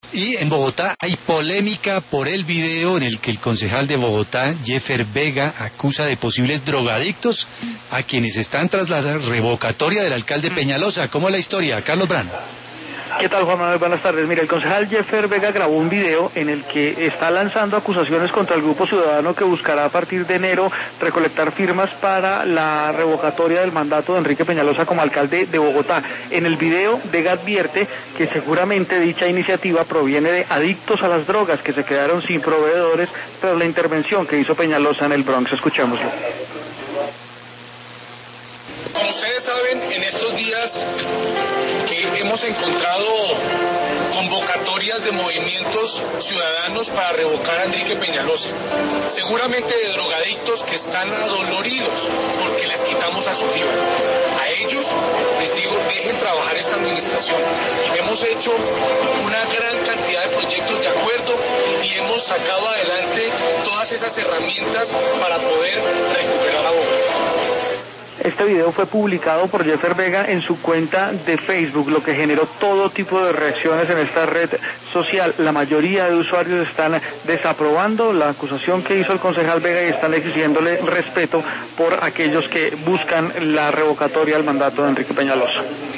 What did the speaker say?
Y en Bogotá hay polémica por el video en el que el concejal de Bogotá, Jeffer Vega, acusa de posibles drogadictos a quienes están tras la revocatoria del alcalde Peñalosa. ¿Cómo es la historia? Carlos Brano. ¿Qué tal, Juan Manuel? Buenas tardes. Mira, el concejal Jeffer Vega grabó un video en el que está lanzando acusaciones contra el grupo ciudadano que buscará a partir de enero recolectar firmas para la revocatoria del mandato de Enrique Peñalosa como alcalde de Bogotá. En el video, Vega advierte que seguramente dicha iniciativa proviene de adictos a las drogas que se quedaron sin proveedores tras la intervención que hizo Peñalosa en el Bronx. Escuchémoslo. Como ustedes saben, en estos días hemos encontrado convocatorias de movimientos ciudadanos para revocar a Enrique Peñalosa, seguramente de drogadictos que están adoloridos porque les quitamos a su fibra. A ellos les digo, dejen trabajar esta administración. Hemos hecho una gran cantidad de proyectos de acuerdo y hemos sacado adelante todas esas herramientas para poder recuperar a Bogotá. Este video fue publicado por Jeffer Vega en su cuenta de Facebook, lo que generó todo tipo de reacciones en esta red social. La mayoría de usuarios están desaprobando la acusación que hizo el concejal Vega y están exigiéndole respeto por aquellos que buscan la revocatoria del mandato de Enrique Peñalosa.